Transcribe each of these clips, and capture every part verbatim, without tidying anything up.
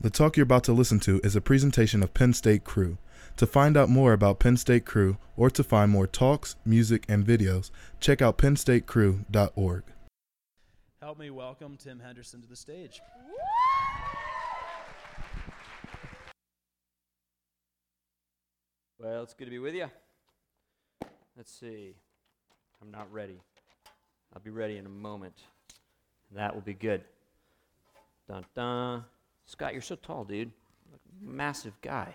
The talk you're about to listen to is a presentation of Penn State Crew. To find out more about Penn State Crew or to find more talks, music, and videos, check out penn state crew dot org. Help me welcome Tim Henderson to the stage. Well, it's good to be with you. Let's see. I'm not ready. I'll be ready in a moment. That will be good. Dun dun. Scott, you're so tall, dude. Massive guy.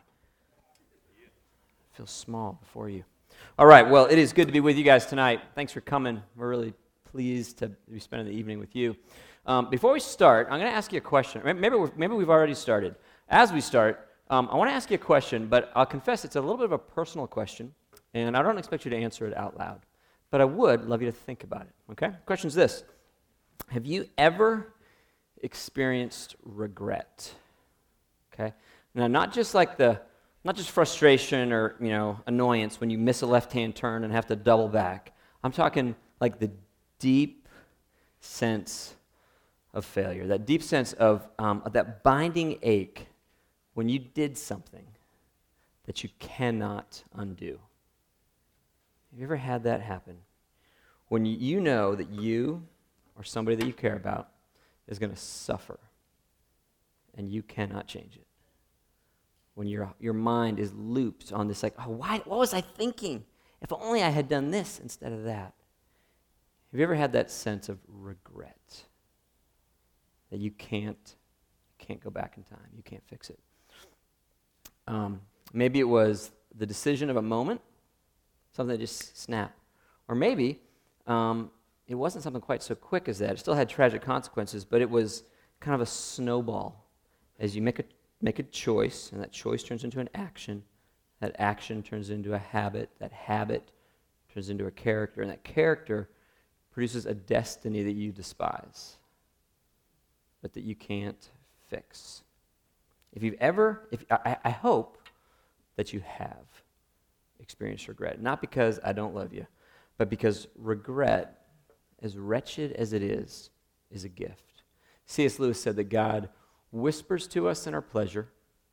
I feel small before you. All right, well, it is good to be with you guys tonight. Thanks for coming. We're really pleased to be spending the evening with you. Um, before we start, I'm going to ask you a question. Maybe, we're, maybe we've already started. As we start, um, I want to ask you a question, but I'll confess it's a little bit of a personal question, and I don't expect you to answer it out loud. But I would love you to think about it, okay? The question's this. Have you ever experienced regret? Okay? Now, not just like the, not just frustration or, you know, annoyance when you miss a left-hand turn and have to double back. I'm talking like the deep sense of failure, that deep sense of, um, of that binding ache when you did something that you cannot undo. Have you ever had that happen? When you, you know that you or somebody that you care about is going to suffer and you cannot change it. When your your mind is looped on this like, oh, why, what was I thinking? If only I had done this instead of that. Have you ever had that sense of regret? That you can't, can't go back in time. You can't fix it. Um, maybe it was the decision of a moment, something that just snapped. Or maybe um, it wasn't something quite so quick as that. It still had tragic consequences, but it was kind of a snowball. As you make a make a choice, and that choice turns into an action, that action turns into a habit, that habit turns into a character, and that character produces a destiny that you despise, but that you can't fix. If you've ever, if I, I hope that you have experienced regret, not because I don't love you, but because regret, as wretched as it is, is a gift. C S Lewis said that God whispers to us in our pleasure.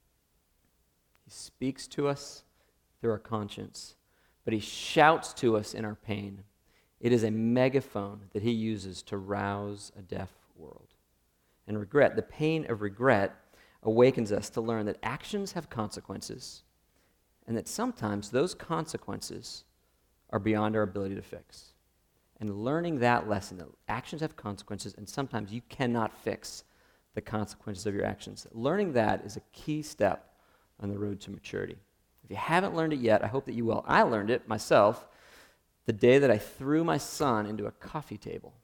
He speaks to us through our conscience, but he shouts to us in our pain. It is a megaphone that he uses to rouse a deaf world. And regret, the pain of regret, awakens us to learn that actions have consequences, and that sometimes those consequences are beyond our ability to fix. And learning that lesson, that actions have consequences, and sometimes you cannot fix the consequences of your actions. Learning that is a key step on the road to maturity. If you haven't learned it yet, I hope that you will. I learned it myself the day that I threw my son into a coffee table,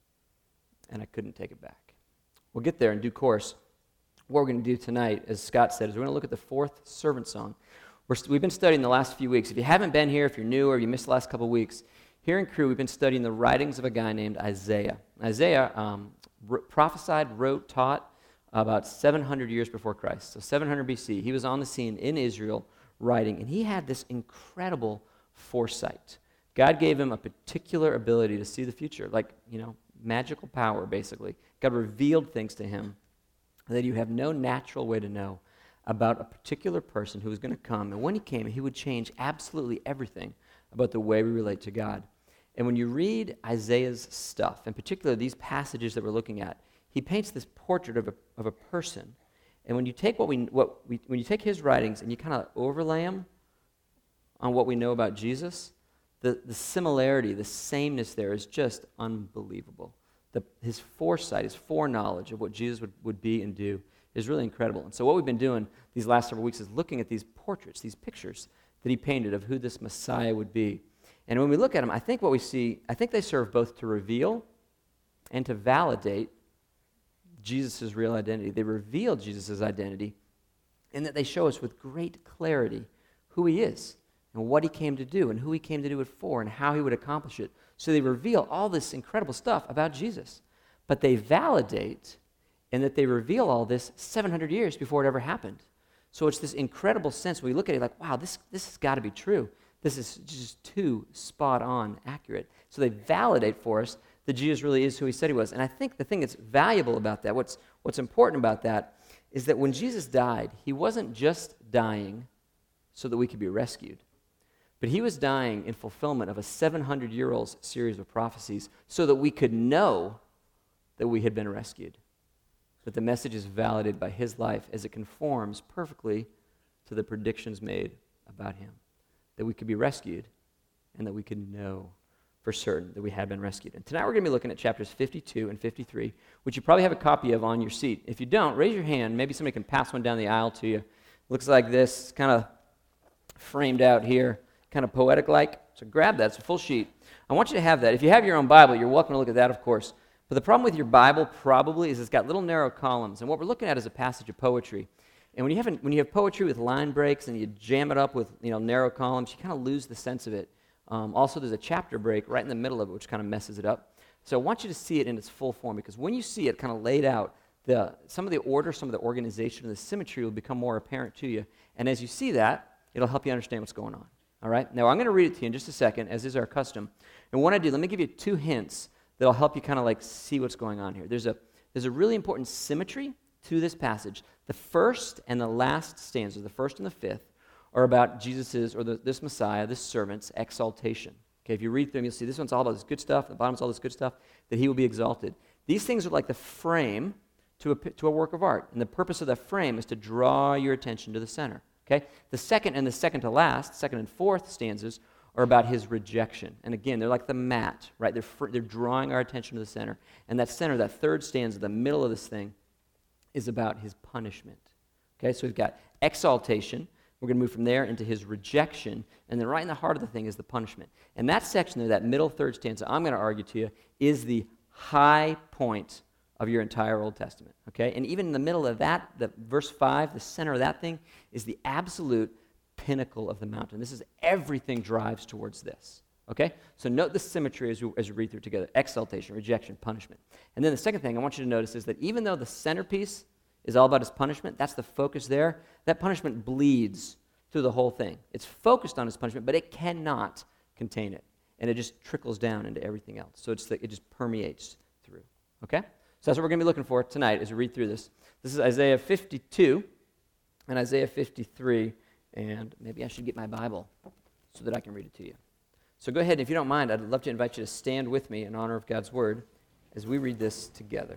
and I couldn't take it back. We'll get there in due course. What we're going to do tonight, as Scott said, is we're going to look at the fourth servant song. We're st- we've been studying the last few weeks. If you haven't been here, if you're new or you missed the last couple weeks, here in Crew, we've been studying the writings of a guy named Isaiah. Isaiah um, r- prophesied, wrote, taught about seven hundred years before Christ. So seven hundred B C, he was on the scene in Israel writing, and he had this incredible foresight. God gave him a particular ability to see the future, like, you know, magical power, basically. God revealed things to him that you have no natural way to know about a particular person who was going to come. And when he came, he would change absolutely everything about the way we relate to God. And when you read Isaiah's stuff, in particular these passages that we're looking at, he paints this portrait of a, of a person. And when you take what we what we when you take his writings and you kind of overlay them on what we know about Jesus, the, the similarity, the sameness there is just unbelievable. The, his foresight, his foreknowledge of what Jesus would, would be and do is really incredible. And so what we've been doing these last several weeks is looking at these portraits, these pictures that he painted of who this Messiah would be. And when we look at them, I think what we see, I think they serve both to reveal and to validate Jesus' real identity. They reveal Jesus' identity in that they show us with great clarity who he is and what he came to do and who he came to do it for and how he would accomplish it. So they reveal all this incredible stuff about Jesus. But they validate in that they reveal all this seven hundred years before it ever happened. So it's this incredible sense when we look at it like, wow, this, this has got to be true. This is just too spot on accurate. So they validate for us that Jesus really is who he said he was. And I think the thing that's valuable about that, what's what's important about that, is that when Jesus died, he wasn't just dying so that we could be rescued, but he was dying in fulfillment of a seven hundred year old series of prophecies so that we could know that we had been rescued, that the message is validated by his life as it conforms perfectly to the predictions made about him, that we could be rescued and that we could know for certain that we had been rescued. And tonight we're going to be looking at chapters fifty-two and fifty-three, which you probably have a copy of on your seat. If you don't, raise your hand. Maybe somebody can pass one down the aisle to you. Looks like this, kind of framed out here, kind of poetic-like. So grab that. It's a full sheet. I want you to have that. If you have your own Bible, you're welcome to look at that, of course. But the problem with your Bible probably is it's got little narrow columns. And what we're looking at is a passage of poetry. And when you have when you have poetry with line breaks and you jam it up with you know narrow columns, you kind of lose the sense of it. Um, also, there's a chapter break right in the middle of it, which kind of messes it up. So I want you to see it in its full form, because when you see it kind of laid out, the some of the order, some of the organization, and the symmetry will become more apparent to you. And as you see that, it'll help you understand what's going on. All right? Now, I'm going to read it to you in just a second, as is our custom. And what I do, let me give you two hints that'll help you kind of like see what's going on here. There's a there's a really important symmetry to this passage. The first and the last stanzas, the first and the fifth, are about Jesus's, or the, this Messiah, this servant's exaltation. Okay, if you read through them, you'll see this one's all about this good stuff, the bottom's all this good stuff, that he will be exalted. These things are like the frame to a, to a work of art, and the purpose of the frame is to draw your attention to the center. Okay, the second and the second to last, second and fourth stanzas, are about his rejection. And again, they're like the mat, right? They're, fr- they're drawing our attention to the center. And that center, that third stanza, the middle of this thing, is about his punishment. Okay, so we've got exaltation. We're going to move from there into his rejection, and then right in the heart of the thing is the punishment. And that section there, that middle third stanza, I'm going to argue to you, is the high point of your entire Old Testament. Okay, and even in the middle of that, the verse five, the center of that thing, is the absolute pinnacle of the mountain. This is everything drives towards this. Okay, so note the symmetry as we, as we read through together: exaltation, rejection, punishment. And then the second thing I want you to notice is that even though the centerpiece is all about his punishment, that's the focus there, that punishment bleeds through the whole thing. It's focused on his punishment, but it cannot contain it. And it just trickles down into everything else. So it's the, it just permeates through. Okay? So that's what we're going to be looking for tonight as we read through this. This is Isaiah fifty-two and Isaiah fifty-three, and maybe I should get my Bible so that I can read it to you. So go ahead, and if you don't mind, I'd love to invite you to stand with me in honor of God's Word as we read this together.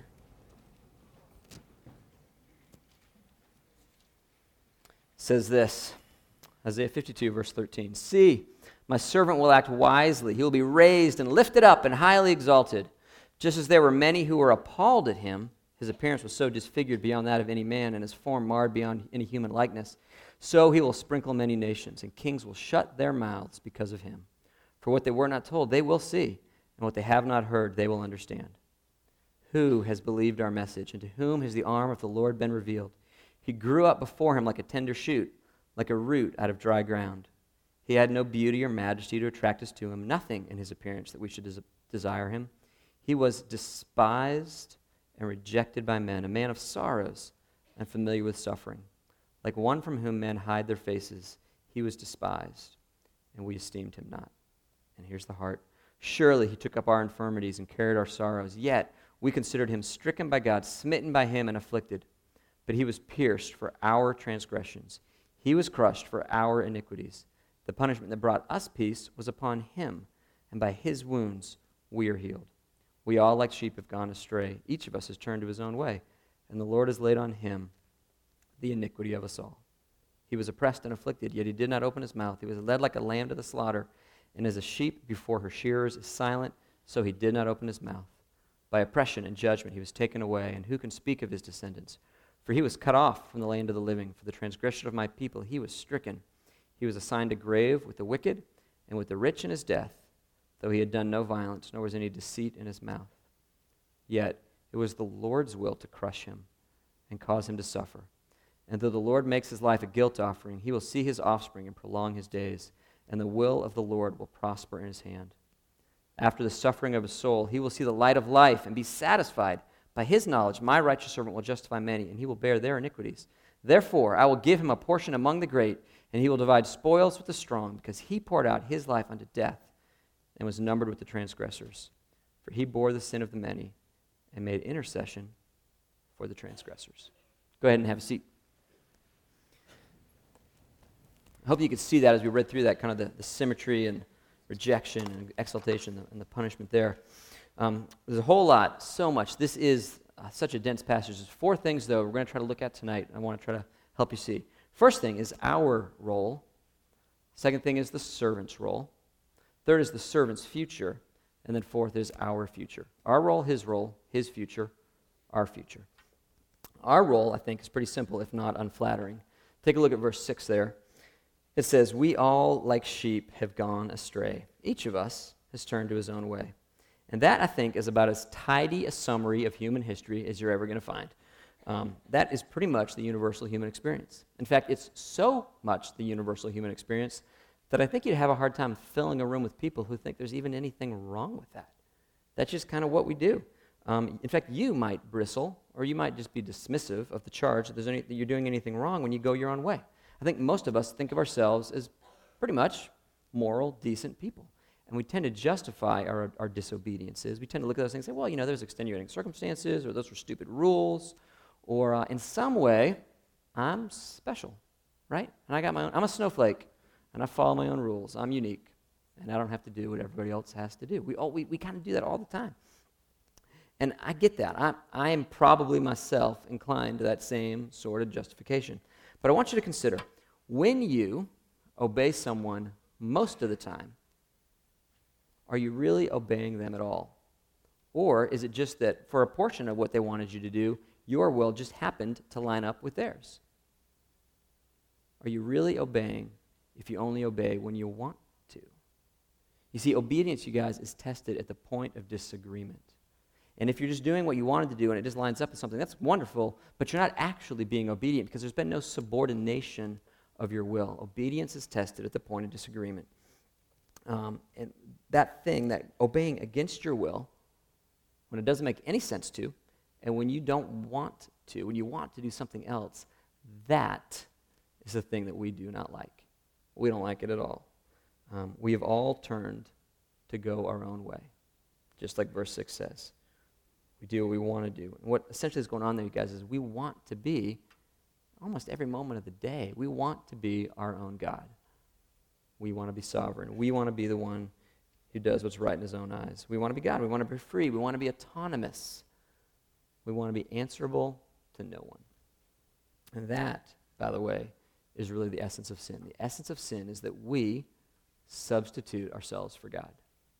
Says this, Isaiah fifty-two, verse thirteen. See, my servant will act wisely. He will be raised and lifted up and highly exalted. Just as there were many who were appalled at him, his appearance was so disfigured beyond that of any man, and his form marred beyond any human likeness, so he will sprinkle many nations, and kings will shut their mouths because of him. For what they were not told, they will see, and what they have not heard, they will understand. Who has believed our message, and to whom has the arm of the Lord been revealed? He grew up before him like a tender shoot, like a root out of dry ground. He had no beauty or majesty to attract us to him, nothing in his appearance that we should des- desire him. He was despised and rejected by men, a man of sorrows and familiar with suffering. Like one from whom men hide their faces, he was despised, and we esteemed him not. And here's the heart. Surely he took up our infirmities and carried our sorrows, yet we considered him stricken by God, smitten by him, and afflicted. But he was pierced for our transgressions. He was crushed for our iniquities. The punishment that brought us peace was upon him, and by his wounds we are healed. We all like sheep have gone astray. Each of us has turned to his own way, and the Lord has laid on him the iniquity of us all. He was oppressed and afflicted, yet he did not open his mouth. He was led like a lamb to the slaughter, and as a sheep before her shearers is silent, so he did not open his mouth. By oppression and judgment he was taken away, and who can speak of his descendants? For he was cut off from the land of the living. For the transgression of my people he was stricken. He was assigned a grave with the wicked and with the rich in his death, though he had done no violence, nor was any deceit in his mouth. Yet it was the Lord's will to crush him and cause him to suffer. And though the Lord makes his life a guilt offering, he will see his offspring and prolong his days, and the will of the Lord will prosper in his hand. After the suffering of his soul, he will see the light of life and be satisfied. By his knowledge, my righteous servant will justify many, and he will bear their iniquities. Therefore, I will give him a portion among the great, and he will divide spoils with the strong, because he poured out his life unto death and was numbered with the transgressors. For he bore the sin of the many and made intercession for the transgressors. Go Go ahead and have a seat. I hope you could see that as we read through that, kind of the, the symmetry and rejection and exaltation and the, and the punishment there. Um, there's a whole lot, so much. This is uh, such a dense passage. There's four things, though, we're going to try to look at tonight. I want to try to help you see. First thing is our role. Second thing is the servant's role. Third is the servant's future. And then fourth is our future. Our role, his role, his future, our future. Our role, I think, is pretty simple, if not unflattering. Take a look at verse six there. It says, "We all, like sheep, have gone astray. Each of us has turned to his own way." And that, I think, is about as tidy a summary of human history as you're ever going to find. Um, that is pretty much the universal human experience. In fact, it's so much the universal human experience that I think you'd have a hard time filling a room with people who think there's even anything wrong with that. That's just kind of what we do. Um, in fact, you might bristle, or you might just be dismissive of the charge that, there's any, that you're doing anything wrong when you go your own way. I think most of us think of ourselves as pretty much moral, decent people. And we tend to justify our, our disobediences. We tend to look at those things and say, well, you know, there's extenuating circumstances, or those were stupid rules, or uh, in some way, I'm special, right? And I got my own, I'm a snowflake, and I follow my own rules. I'm unique, and I don't have to do what everybody else has to do. We all, we, we kind of do that all the time. And I get that. I, I am probably myself inclined to that same sort of justification. But I want you to consider, when you obey someone most of the time, are you really obeying them at all? Or is it just that for a portion of what they wanted you to do, your will just happened to line up with theirs? Are you really obeying if you only obey when you want to? You see, obedience, you guys, is tested at the point of disagreement. And if you're just doing what you wanted to do and it just lines up with something, that's wonderful, but you're not actually being obedient because there's been no subordination of your will. Obedience is tested at the point of disagreement. Um, and that thing, that obeying against your will, when it doesn't make any sense to, and when you don't want to, when you want to do something else, that is the thing that we do not like. We don't like it at all. Um, we have all turned to go our own way, just like verse six says. We do what we want to do. And what essentially is going on there, you guys, is we want to be, almost every moment of the day, we want to be our own God. We want to be sovereign. We want to be the one who does what's right in his own eyes. We want to be God. We want to be free. We want to be autonomous. We want to be answerable to no one. And that, by the way, is really the essence of sin. The essence of sin is that we substitute ourselves for God.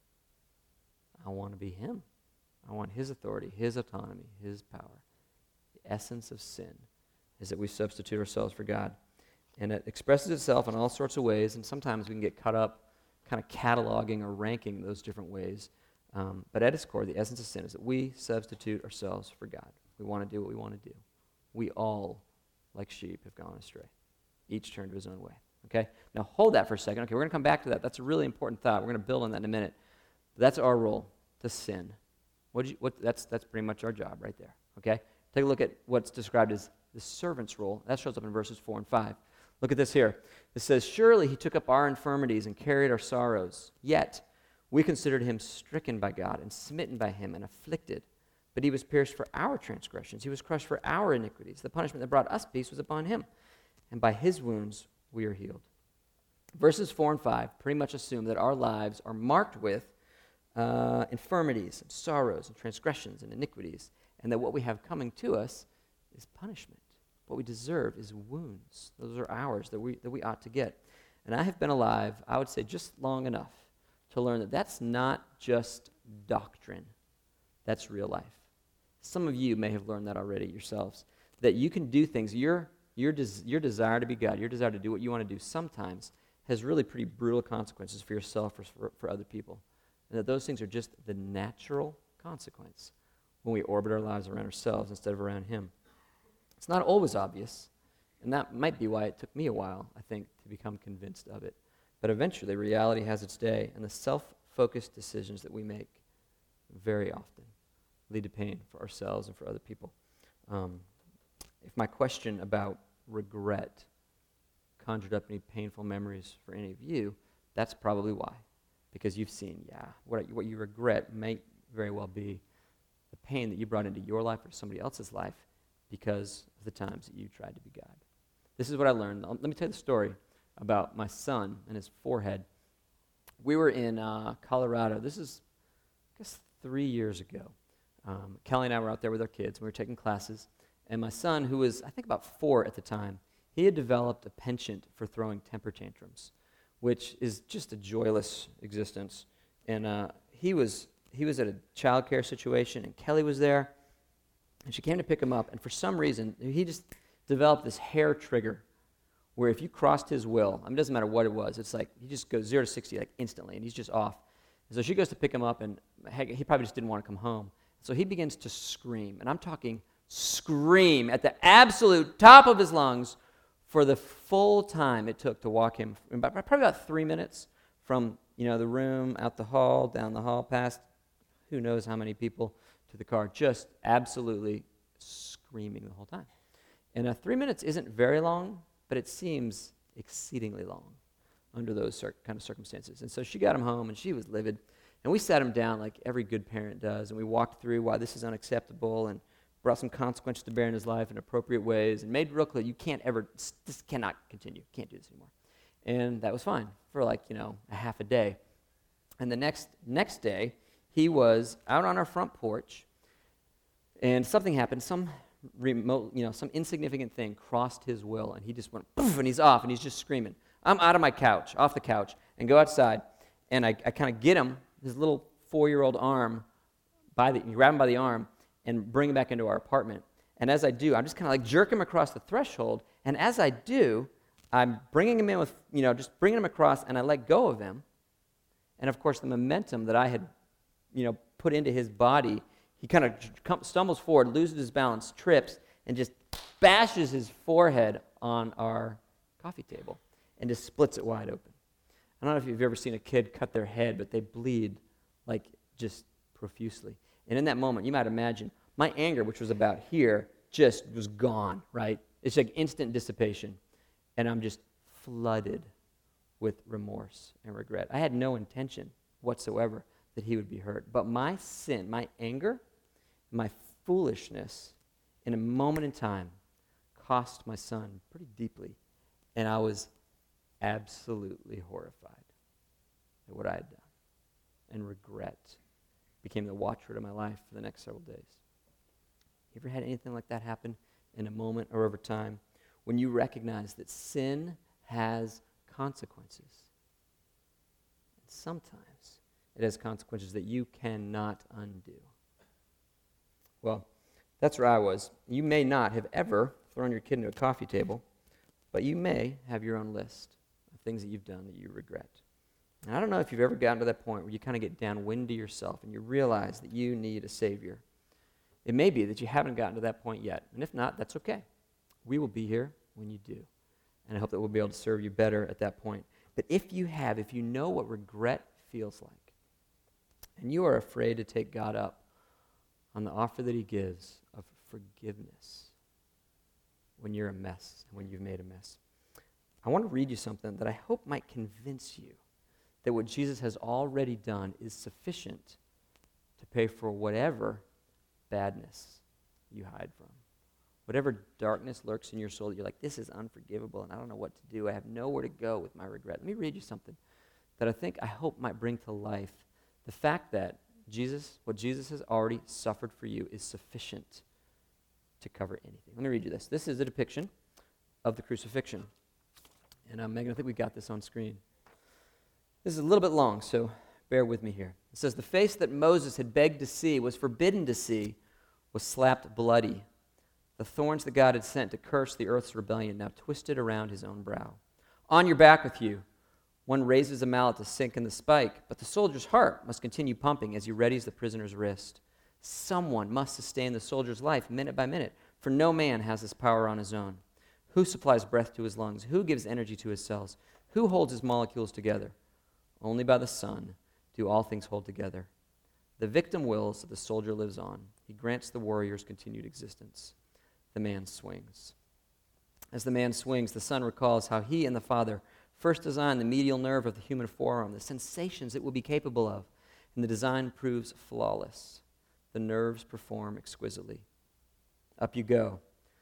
I want to be him. I want his authority, his autonomy, his power. The essence of sin is that we substitute ourselves for God. And it expresses itself in all sorts of ways, and sometimes we can get caught up kind of cataloging or ranking those different ways. Um, but at its core, the essence of sin is that we substitute ourselves for God. We want to do what we want to do. We all, like sheep, have gone astray. Each turned to his own way. Okay? Now hold that for a second. Okay, we're going to come back to that. That's a really important thought. We're going to build on that in a minute. That's our role, to sin. What you, what, that's, that's pretty much our job right there. Okay? Take a look at what's described as the servant's role. That shows up in verses four and five. Look at this here. It says, "Surely he took up our infirmities and carried our sorrows. Yet we considered him stricken by God and smitten by him and afflicted. But he was pierced for our transgressions. He was crushed for our iniquities. The punishment that brought us peace was upon him. And by his wounds we are healed." Verses four and five pretty much assume that our lives are marked with uh, infirmities and sorrows and transgressions and iniquities, and that what we have coming to us is punishment. What we deserve is wounds. Those are ours that we that we ought to get. And I have been alive, I would say, just long enough to learn that that's not just doctrine. That's real life. Some of you may have learned that already yourselves, that you can do things. Your, your, des- your desire to be God, your desire to do what you want to do sometimes has really pretty brutal consequences for yourself or for, for other people. And that those things are just the natural consequence when we orbit our lives around ourselves instead of around him. It's not always obvious, and that might be why it took me a while, I think, to become convinced of it. But eventually, reality has its day, and the self-focused decisions that we make very often lead to pain for ourselves and for other people. Um, if my question about regret conjured up any painful memories for any of you, that's probably why. Because you've seen, yeah, what, what you regret may very well be the pain that you brought into your life or somebody else's life because of the times that you tried to be God. This is what I learned. Let me tell you the story about my son and his forehead. We were in uh, Colorado. This is, I guess, three years ago. Um, Kelly and I were out there with our kids. We were taking classes. And my son, who was, I think, about four at the time, he had developed a penchant for throwing temper tantrums, which is just a joyless existence. And uh, he was he was at a child care situation, and Kelly was there. And she came to pick him up. And for some reason, he just developed this hair trigger where if you crossed his will, I mean, it doesn't matter what it was, it's like he just goes zero to sixty like instantly, and he's just off. And so she goes to pick him up, and heck, he probably just didn't want to come home. So he begins to scream, and I'm talking scream at the absolute top of his lungs for the full time it took to walk him, about, probably about three minutes from you know the room, out the hall, down the hall, past who knows how many people to the car, just absolutely screaming the whole time. And uh, three minutes isn't very long, but it seems exceedingly long under those cir- kind of circumstances. And so she got him home, and she was livid. And we sat him down like every good parent does, and we walked through why this is unacceptable and brought some consequences to bear in his life in appropriate ways and made real clear, you can't ever, this cannot continue. Can't do this anymore. And that was fine for like, you know, a half a day. And the next next day, he was out on our front porch, and something happened. Some remote, you know, some insignificant thing crossed his will, and he just went poof, and he's off, and he's just screaming. I'm out of my couch, off the couch, and go outside, and I, I kind of get him, his little four-year-old arm, by the, grab him by the arm, and bring him back into our apartment. And as I do, I'm just kind of like jerk him across the threshold, and as I do, I'm bringing him in with, you know, just bringing him across, and I let go of him. And of course, the momentum that I had, you know, put into his body, he kind of stumbles forward, loses his balance, trips, and just bashes his forehead on our coffee table and just splits it wide open. I don't know if you've ever seen a kid cut their head, but they bleed like just profusely. And in that moment, you might imagine, my anger, which was about here, just was gone, right? It's like instant dissipation. And I'm just flooded with remorse and regret. I had no intention whatsoever that he would be hurt. But my sin, my anger, my foolishness, in a moment in time, cost my son pretty deeply. And I was absolutely horrified at what I had done. And regret became the watchword of my life for the next several days. You ever had anything like that happen in a moment or over time when you recognize that sin has consequences? And sometimes it has consequences that you cannot undo. Well, that's where I was. You may not have ever thrown your kid into a coffee table, but you may have your own list of things that you've done that you regret. And I don't know if you've ever gotten to that point where you kind of get downwind to yourself and you realize that you need a Savior. It may be that you haven't gotten to that point yet, and if not, that's okay. We will be here when you do, and I hope that we'll be able to serve you better at that point. But if you have, if you know what regret feels like, and you are afraid to take God up on the offer that he gives of forgiveness when you're a mess, when you've made a mess, I want to read you something that I hope might convince you that what Jesus has already done is sufficient to pay for whatever badness you hide from. Whatever darkness lurks in your soul that you're like, this is unforgivable and I don't know what to do. I have nowhere to go with my regret. Let me read you something that I think, I hope might bring to life the fact that Jesus, what Jesus has already suffered for you is sufficient to cover anything. Let me read you this. This is a depiction of the crucifixion. And uh, Megan, I think we got this on screen. This is a little bit long, so bear with me here. It says, the face that Moses had begged to see, was forbidden to see, was slapped bloody. The thorns that God had sent to curse the earth's rebellion now twisted around his own brow. On your back with you. One raises a mallet to sink in the spike, but the soldier's heart must continue pumping as he readies the prisoner's wrist. Someone must sustain the soldier's life minute by minute, for no man has this power on his own. Who supplies breath to his lungs? Who gives energy to his cells? Who holds his molecules together? Only by the Son do all things hold together. The victim wills that the soldier lives on. He grants the warrior's continued existence. The man swings. As the man swings, the Son recalls how he and the Father first designed the medial nerve of the human forearm, the sensations it will be capable of, and the design proves flawless. The nerves perform exquisitely. Up you go.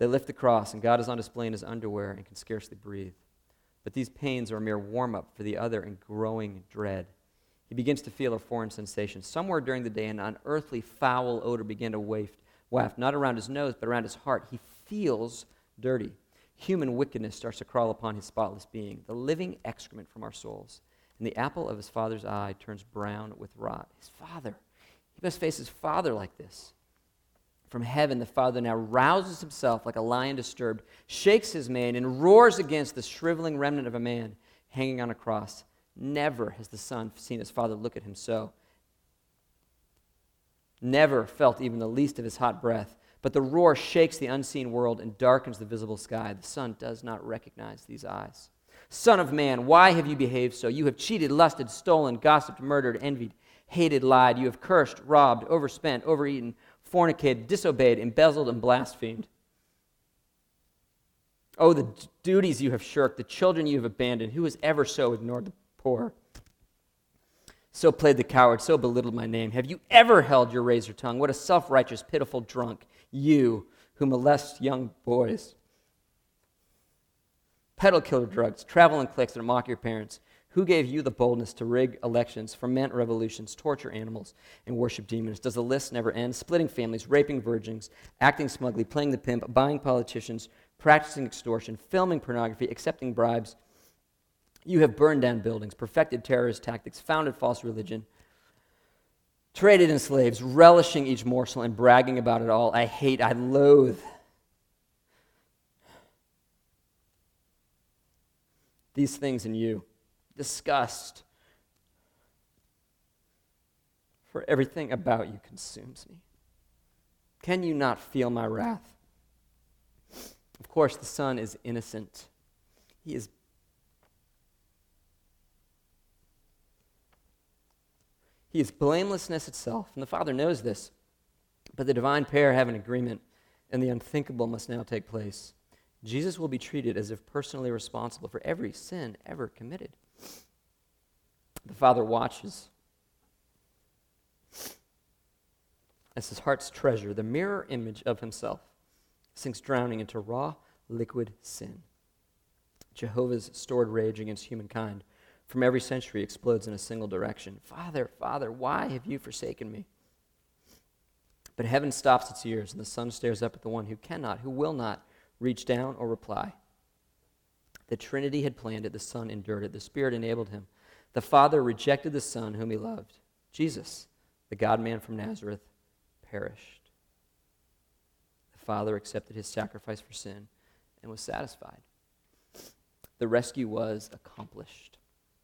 They lift the cross, and God is on display in his underwear and can scarcely breathe. But these pains are a mere warm-up for the other and growing dread. He begins to feel a foreign sensation. Somewhere during the day, an unearthly foul odor began to waft, waft, not around his nose, but around his heart. He feels dirty. Human wickedness starts to crawl upon his spotless being, the living excrement from our souls. And the apple of his father's eye turns brown with rot. His father. He must face his father like this. From heaven, the Father now rouses himself like a lion disturbed, shakes his mane, and roars against the shriveling remnant of a man hanging on a cross. Never has the Son seen his Father look at him so. Never felt even the least of his hot breath. But the roar shakes the unseen world and darkens the visible sky. The Son does not recognize these eyes. Son of man, why have you behaved so? You have cheated, lusted, stolen, gossiped, murdered, envied, hated, lied. You have cursed, robbed, overspent, overeaten, fornicated, disobeyed, embezzled, and blasphemed. Oh, the d- duties you have shirked, the children you have abandoned. Who has ever so ignored the poor? So played the coward, so belittled my name. Have you ever held your razor tongue? What a self-righteous, pitiful drunk, you who molest young boys. Peddle killer drugs, travel in cliques that mock your parents. Who gave you the boldness to rig elections, foment revolutions, torture animals, and worship demons? Does the list never end? Splitting families, raping virgins, acting smugly, playing the pimp, buying politicians, practicing extortion, filming pornography, accepting bribes. You have burned down buildings, perfected terrorist tactics, founded false religion, traded in slaves, relishing each morsel and bragging about it all. I hate, I loathe. These things in you. Disgust. For everything about you consumes me. Can you not feel my wrath? Of course, the Son is innocent. He is He is blamelessness itself, and the Father knows this. But the divine pair have an agreement, and the unthinkable must now take place. Jesus will be treated as if personally responsible for every sin ever committed. The Father watches as his heart's treasure, the mirror image of himself, sinks drowning into raw, liquid sin. Jehovah's stored rage against humankind from every century explodes in a single direction. Father, Father, why have you forsaken me? But heaven stops its ears, and the Son stares up at the one who cannot, who will not, reach down or reply. The Trinity had planned it, the Son endured it, the Spirit enabled him. The Father rejected the Son whom he loved. Jesus, the God-man from Nazareth, perished. The Father accepted his sacrifice for sin and was satisfied. The rescue was accomplished.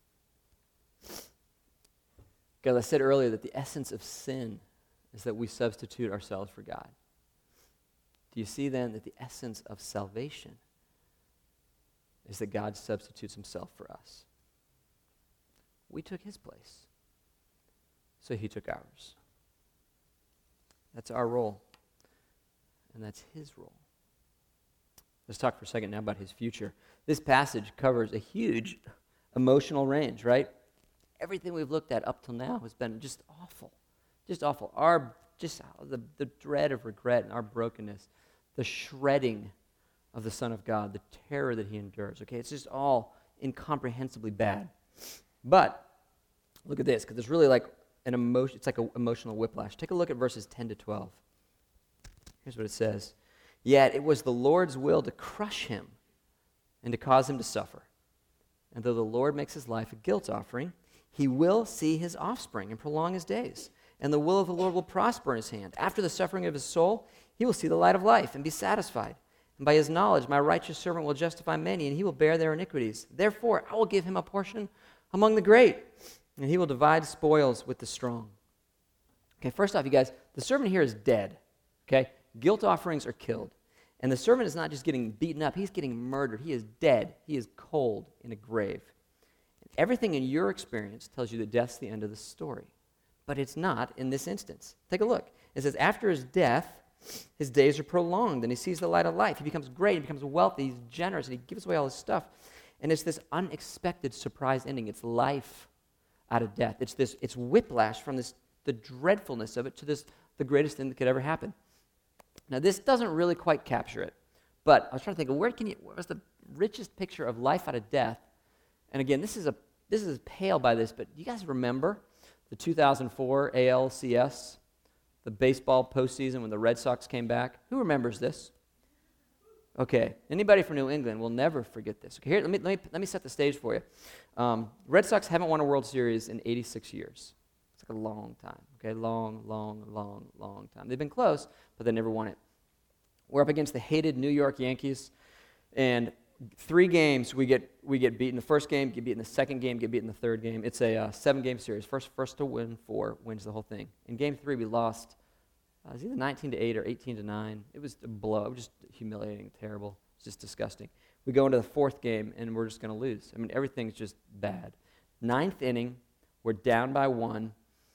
Because I said earlier that the essence of sin is that we substitute ourselves for God. Do you see then that the essence of salvation is that God substitutes himself for us? We took his place, so he took ours. That's our role, and that's his role. Let's talk for a second now about his future. This passage covers a huge emotional range, right? Everything we've looked at up till now has been just awful, just awful. Our just the, the dread of regret and our brokenness, the shredding of the Son of God, the terror that he endures. Okay, it's just all incomprehensibly bad. But look at this, because it's really like an emotion. It's like an emotional whiplash. Take a look at verses ten to twelve. Here's what it says: Yet it was the Lord's will to crush him and to cause him to suffer. And though the Lord makes his life a guilt offering, he will see his offspring and prolong his days. And the will of the Lord will prosper in his hand. After the suffering of his soul, he will see the light of life and be satisfied. And by his knowledge, my righteous servant will justify many, and he will bear their iniquities. Therefore, I will give him a portion among the great, and he will divide spoils with the strong. Okay, first off, you guys, the servant here is dead. Okay, guilt offerings are killed. And the servant is not just getting beaten up, he's getting murdered. He is dead. He is cold in a grave. Everything in your experience tells you that death's the end of the story. But it's not in this instance. Take a look. It says, after his death, his days are prolonged, and he sees the light of life. He becomes great, he becomes wealthy, he's generous, and he gives away all his stuff. And it's this unexpected surprise ending. It's life out of death. It's this, it's whiplash from this, the dreadfulness of it to this, the greatest thing that could ever happen. Now, this doesn't really quite capture it, But I was trying to think of where can you, what was the richest picture of life out of death? And again, this is a this is pale by this, but you guys remember the two thousand four A L C S, the baseball postseason when the Red Sox came back? Who remembers this? Okay, anybody from New England will never forget this. Okay, here, let me let me let me set the stage for you. Um, Red Sox haven't won a World Series in eighty-six years. It's like a long time. Okay, long, long, long, long time. They've been close, but they never won it. We're up against the hated New York Yankees, and three games we get we get beaten. The first game, get beaten. The second game, get beaten. The third game. It's a uh, seven-game series. First, first to win four wins the whole thing. In game three, we lost. Uh, it was either nineteen to eight or eighteen to nine. It was a blow. It was just humiliating, terrible. It's just disgusting. We go into the fourth game, and we're just going to lose. I mean, everything's just bad. Ninth inning, we're down by one,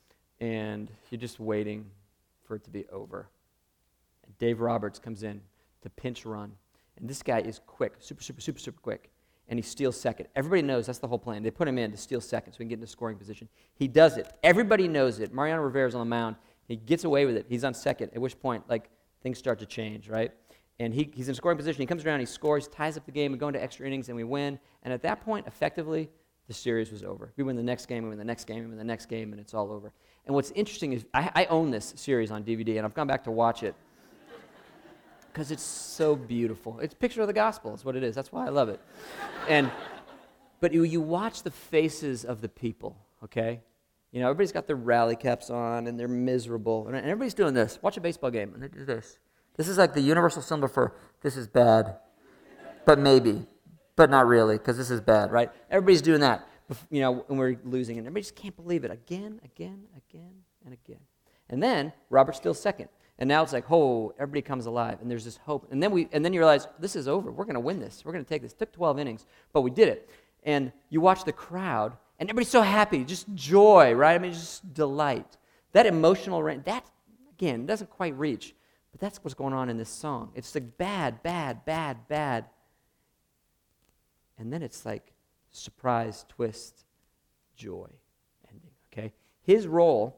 and you're just waiting for it to be over. And Dave Roberts comes in to pinch run. And this guy is quick, super, super, super, super quick. And he steals second. Everybody knows that's the whole plan. They put him in to steal second so he can get into scoring position. He does it. Everybody knows it. Mariano Rivera's on the mound. He gets away with it. He's on second, at which point, like, things start to change, right? And he, he's in scoring position. He comes around, he scores, ties up the game, we go into extra innings, and we win. And at that point, effectively, the series was over. We win the next game, we win the next game, we win the next game, and it's all over. And what's interesting is I, I own this series on D V D, and I've gone back to watch it because it's so beautiful. It's a picture of the gospel is what it is. That's why I love it. And but you, you watch the faces of the people, okay? You know, everybody's got their rally caps on, and they're miserable. And everybody's doing this. Watch a baseball game, and they do this. This is like the universal symbol for this is bad, but maybe, but not really, because this is bad, right? Everybody's doing that, you know, when we're losing, and everybody just can't believe it. Again, again, again, and again. And then Robert steals second. And now it's like, oh, everybody comes alive, and there's this hope. And then we, and then you realize, this is over. We're going to win this. We're going to take this. It took twelve innings, but we did it. And you watch the crowd, and everybody's so happy, just joy, right? I mean, just delight. That emotional range, that, again, doesn't quite reach, but that's what's going on in this song. It's like bad, bad, bad, bad. And then it's like surprise, twist, joy ending, okay? His role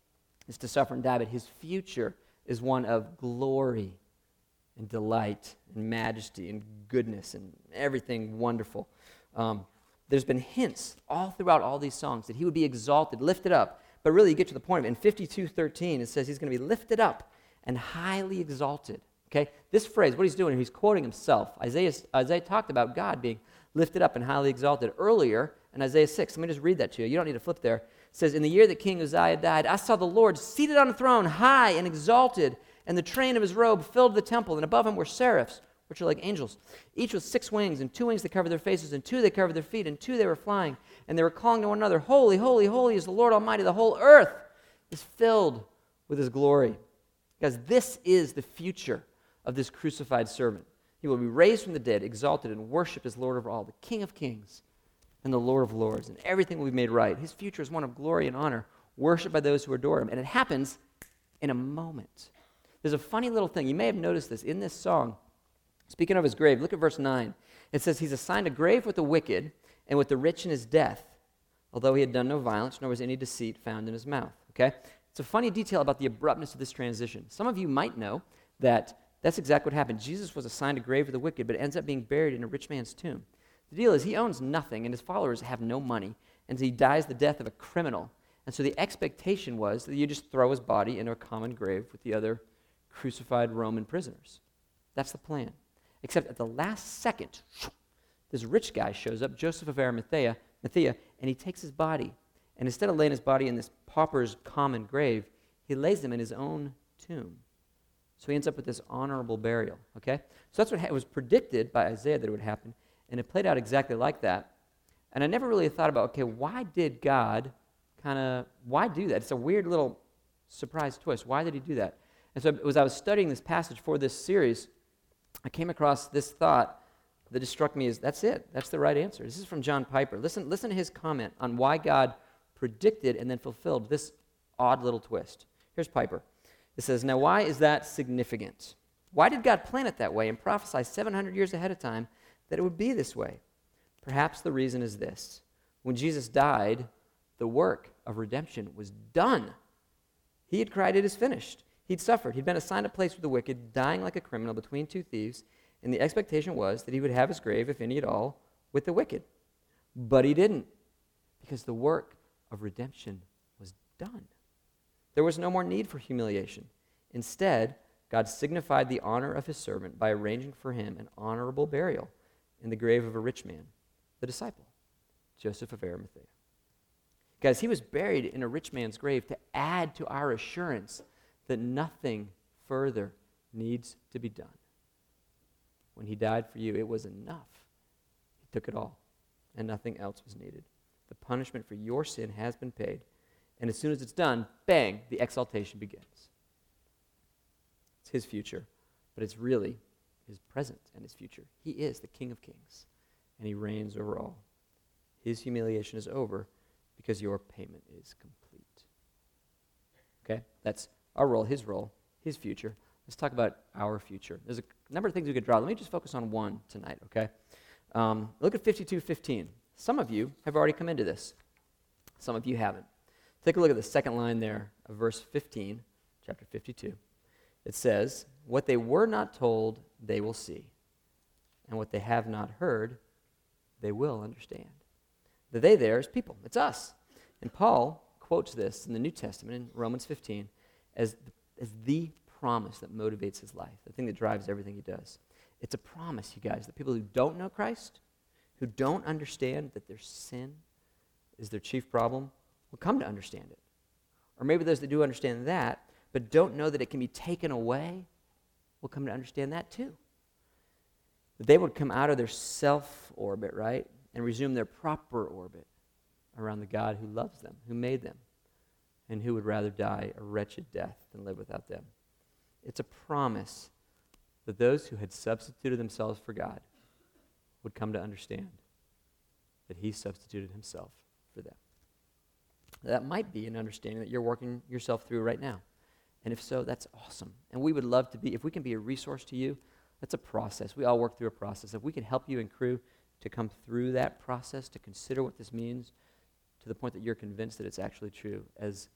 is to suffer and die, but his future is one of glory and delight and majesty and goodness and everything wonderful. Um, there's been hints all throughout all these songs that he would be exalted, lifted up, but really you get to the point of it. In fifty-two thirteen, it says he's going to be lifted up and highly exalted. Okay, this phrase, what he's doing, he's quoting himself. Isaiah, Isaiah talked about God being lifted up and highly exalted earlier in Isaiah six. Let me just read that to you. You don't need to flip there. It says, in the year that King Uzziah died, I saw the Lord seated on a throne, high and exalted, and the train of his robe filled the temple, and above him were seraphs, which are like angels, each with six wings, and two wings that covered their faces, and two that covered their feet, and two they were flying, and they were calling to one another, holy, holy, holy is the Lord Almighty. The whole earth is filled with his glory. Because this is the future of this crucified servant. He will be raised from the dead, exalted, and worshipped as Lord over all, the King of kings and the Lord of lords, and everything will be made right. His future is one of glory and honor, worshipped by those who adore him, and it happens in a moment. There's a funny little thing. You may have noticed this in this song. Speaking of his grave, look at verse nine. It says, he's assigned a grave with the wicked and with the rich in his death, although he had done no violence, nor was any deceit found in his mouth. Okay? It's a funny detail about the abruptness of this transition. Some of you might know that that's exactly what happened. Jesus was assigned a grave with the wicked, but ends up being buried in a rich man's tomb. The deal is he owns nothing, and his followers have no money, and he dies the death of a criminal. And so the expectation was that you just throw his body into a common grave with the other crucified Roman prisoners. That's the plan. Except at the last second, this rich guy shows up, Joseph of Arimathea, Mathia, and he takes his body. And instead of laying his body in this pauper's common grave, he lays him in his own tomb. So he ends up with this honorable burial, okay? So that's what ha- was predicted by Isaiah that it would happen, and it played out exactly like that. And I never really thought about, okay, why did God kind of, why do that? It's a weird little surprise twist. Why did he do that? And so as I was studying this passage for this series, I came across this thought that just struck me as, that's it. That's the right answer. This is from John Piper. Listen, listen to his comment on why God predicted and then fulfilled this odd little twist. Here's Piper. It says, now why is that significant? Why did God plan it that way and prophesy seven hundred years ahead of time that it would be this way? Perhaps the reason is this. When Jesus died, the work of redemption was done. He had cried, it is finished. He'd suffered. He'd been assigned a place for the wicked, dying like a criminal between two thieves, And the expectation was that he would have his grave, if any at all, with the wicked. But he didn't, because the work of redemption was done. There was no more need for humiliation. Instead, God signified the honor of his servant by arranging for him an honorable burial in the grave of a rich man, the disciple, Joseph of Arimathea. Guys, he was buried in a rich man's grave to add to our assurance that nothing further needs to be done. When he died for you, it was enough. He took it all, and nothing else was needed. The punishment for your sin has been paid, and as soon as it's done, bang, the exaltation begins. It's his future, but it's really his present and his future. He is the King of Kings, and he reigns over all. His humiliation is over because your payment is complete. Okay? That's our role, his role, his future. Let's talk about our future. There's a number of things we could draw. Let me just focus on one tonight, okay? Um, look at fifty-two fifteen. Some of you have already come into this. Some of you haven't. Take a look at the second line there of verse fifteen, chapter fifty-two. It says, "What they were not told, they will see. And what they have not heard, they will understand." The they there is people. It's us. And Paul quotes this in the New Testament in Romans fifteen as the, as the promise that motivates his life, the thing that drives everything he does. It's a promise, you guys, that people who don't know Christ, who don't understand that their sin is their chief problem, will come to understand it. Or maybe those that do understand that, but don't know that it can be taken away, will come to understand that too. That they would come out of their self-orbit, right, and resume their proper orbit around the God who loves them, who made them, and who would rather die a wretched death than live without them. It's a promise that those who had substituted themselves for God would come to understand that he substituted himself for them. That might be an understanding that you're working yourself through right now. And if so, that's awesome. And we would love to be, if we can be a resource to you, that's a process. We all work through a process. If we can help you and crew to come through that process, to consider what this means to the point that you're convinced that it's actually true, as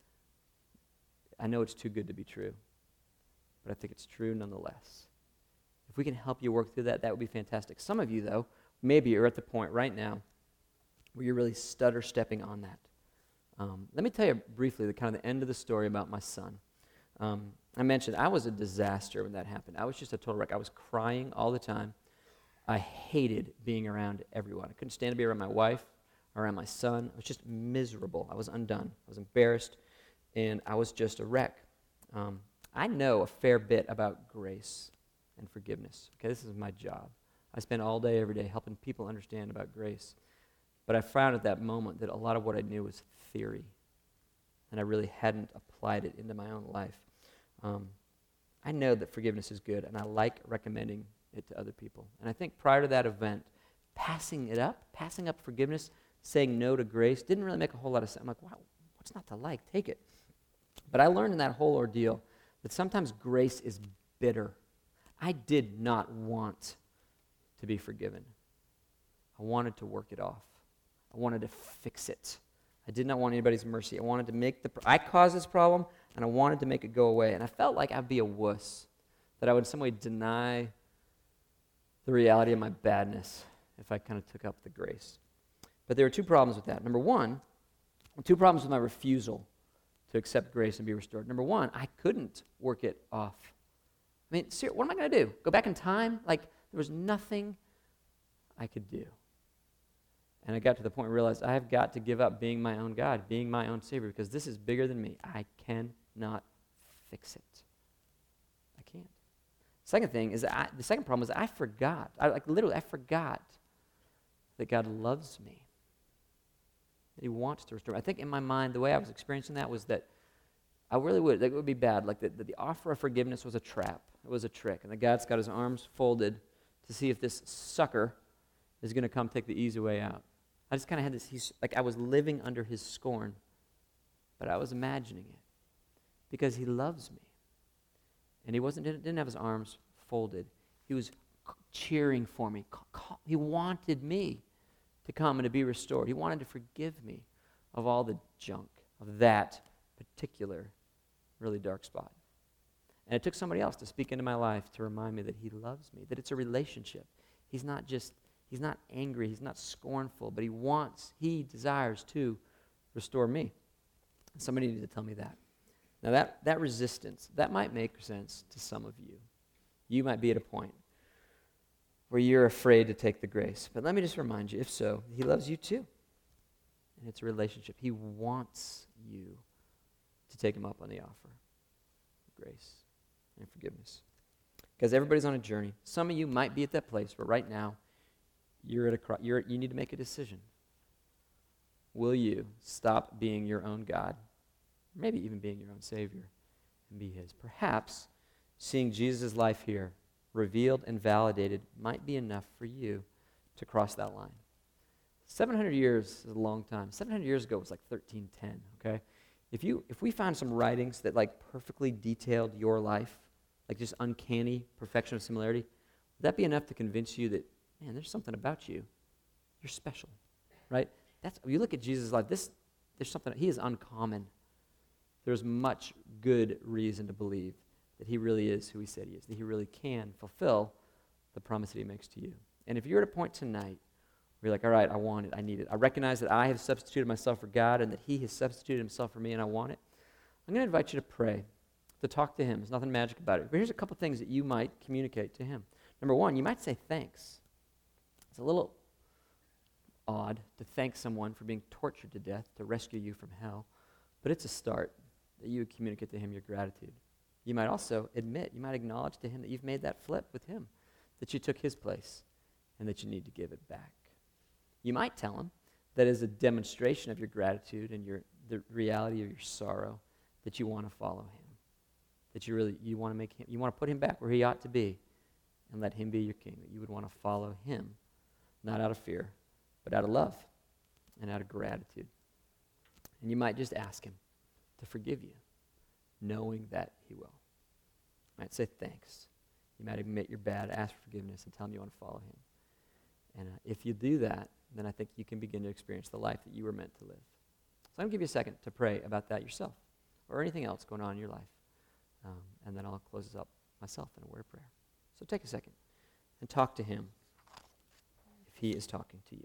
I know it's too good to be true, but I think it's true nonetheless. If we can help you work through that, that would be fantastic. Some of you, though, maybe you're at the point right now where you're really stutter stepping on that. Um, let me tell you briefly the kind of the end of the story about my son. Um, I mentioned I was a disaster when that happened. I was just a total wreck. I was crying all the time. I hated being around everyone. I couldn't stand to be around my wife, around my son. I was just miserable. I was undone. I was embarrassed, and I was just a wreck. Um, I know a fair bit about grace and forgiveness. Okay, this is my job. I spend all day, every day helping people understand about grace. But I found at that moment that a lot of what I knew was theory, and I really hadn't applied it into my own life. Um, I know that forgiveness is good, and I like recommending it to other people. And I think prior to that event, passing it up, passing up forgiveness, saying no to grace, didn't really make a whole lot of sense. I'm like, wow, what's not to like? Take it. But I learned in that whole ordeal that sometimes grace is bitter. I did not want to be forgiven. I wanted to work it off. I wanted to fix it. I did not want anybody's mercy. I wanted to make the, pr- I caused this problem, and I wanted to make it go away. And I felt like I'd be a wuss, that I would in some way deny the reality of my badness if I kind of took up the grace. But there were two problems with that. Number one, two problems with my refusal to accept grace and be restored. Number one, I couldn't work it off. I mean, ser- what am I going to do? Go back in time? Like, there was nothing I could do. And I got to the point where I realized I have got to give up being my own God, being my own Savior, because this is bigger than me. I cannot fix it. I can't. Second thing is, that I, the second problem is that I forgot. I, like literally, I forgot that God loves me. That he wants to restore me. I think in my mind, the way I was experiencing that was that I really would, that it would be bad. Like that the, the offer of forgiveness was a trap. It was a trick. And that God's got his arms folded to see if this sucker is going to come take the easy way out. I just kind of had this, he's, like I was living under his scorn, but I was imagining it because he loves me. And he wasn't didn't, didn't have his arms folded. He was cheering for me. He wanted me to come and to be restored. He wanted to forgive me of all the junk of that particular really dark spot. And it took somebody else to speak into my life to remind me that he loves me, that it's a relationship. He's not just, he's not angry, he's not scornful, but he wants, he desires to restore me. Somebody needed to tell me that. Now that, that resistance, that might make sense to some of you. You might be at a point where you're afraid to take the grace. But let me just remind you, if so, he loves you too. And it's a relationship. He wants you to take him up on the offer of grace and forgiveness. Because everybody's on a journey. Some of you might be at that place where right now you're at a cro- you're, you need to make a decision. Will you stop being your own God, maybe even being your own Savior, and be his? Perhaps seeing Jesus' life here revealed and validated might be enough for you to cross that line. seven hundred years is a long time. seven hundred years ago was like thirteen ten, okay? If you if we found some writings that like perfectly detailed your life, like just uncanny perfection of similarity, would that be enough to convince you that, man, there's something about you. You're special, right? That's, if you look at Jesus' life, this, there's something, he is uncommon. There's much good reason to believe that he really is who he said he is, that he really can fulfill the promise that he makes to you. And if you're at a point tonight where you're like, all right, I want it, I need it. I recognize that I have substituted myself for God and that he has substituted himself for me and I want it. I'm going to invite you to pray, to talk to him. There's nothing magic about it. But here's a couple things that you might communicate to him. Number one, you might say thanks. It's a little odd to thank someone for being tortured to death to rescue you from hell, but it's a start that you would communicate to him your gratitude. You might also admit, you might acknowledge to him that you've made that flip with him, that you took his place and that you need to give it back. You might tell him that as a demonstration of your gratitude and your the reality of your sorrow, that you want to follow him, that you really, you want to make him, you want to put him back where he ought to be and let him be your king, that you would want to follow him, not out of fear, but out of love and out of gratitude. And you might just ask him to forgive you, knowing that he will. You might say thanks. You might admit you're bad, ask for forgiveness, and tell him you want to follow him. And uh, if you do that, then I think you can begin to experience the life that you were meant to live. So I'm going to give you a second to pray about that yourself or anything else going on in your life. Um, and then I'll close this up myself in a word of prayer. So take a second and talk to him if he is talking to you.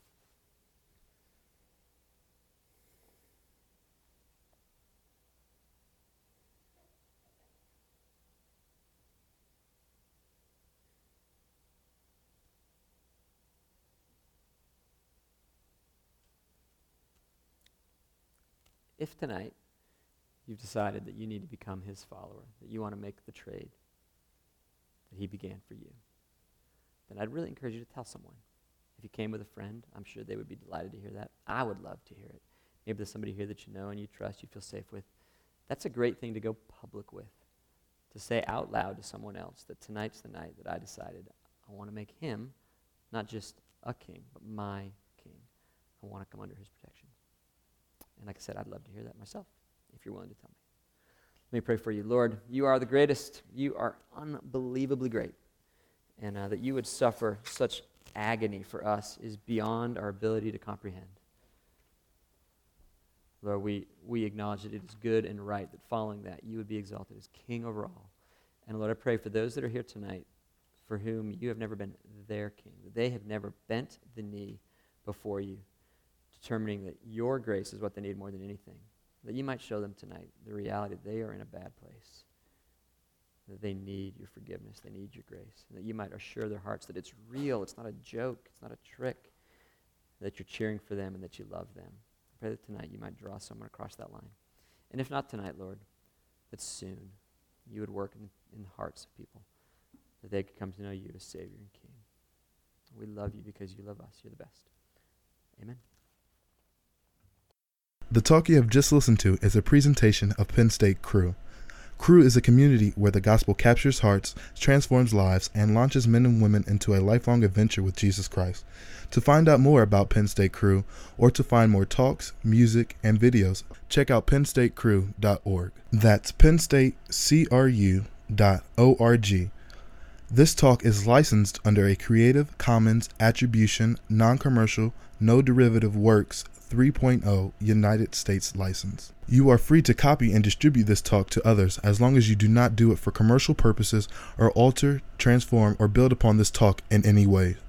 If tonight you've decided that you need to become his follower, that you want to make the trade that he began for you, then I'd really encourage you to tell someone. If you came with a friend, I'm sure they would be delighted to hear that. I would love to hear it. Maybe there's somebody here that you know and you trust, you feel safe with. That's a great thing to go public with, to say out loud to someone else that tonight's the night that I decided I want to make him not just a king, but my king. I want to come under his protection. And like I said, I'd love to hear that myself, if you're willing to tell me. Let me pray for you. Lord, you are the greatest. You are unbelievably great. And uh, that you would suffer such agony for us is beyond our ability to comprehend. Lord, we, we acknowledge that it is good and right that following that, you would be exalted as King over all. And Lord, I pray for those that are here tonight for whom you have never been their king, that they have never bent the knee before you, determining that your grace is what they need more than anything, that you might show them tonight the reality that they are in a bad place, that they need your forgiveness, they need your grace, and that you might assure their hearts that it's real, it's not a joke, it's not a trick, that you're cheering for them and that you love them. I pray that tonight you might draw someone across that line. And if not tonight, Lord, that soon you would work in, in the hearts of people, that they could come to know you as Savior and King. We love you because you love us. You're the best. Amen. The talk you have just listened to is a presentation of Penn State Crew. Crew is a community where the gospel captures hearts, transforms lives, and launches men and women into a lifelong adventure with Jesus Christ. To find out more about Penn State Crew, or to find more talks, music, and videos, check out penn state crew dot org. That's penn state crew dot org. This talk is licensed under a Creative Commons Attribution, Non-Commercial, No Derivative Works three point oh United States license. You are free to copy and distribute this talk to others as long as you do not do it for commercial purposes or alter, transform, or build upon this talk in any way.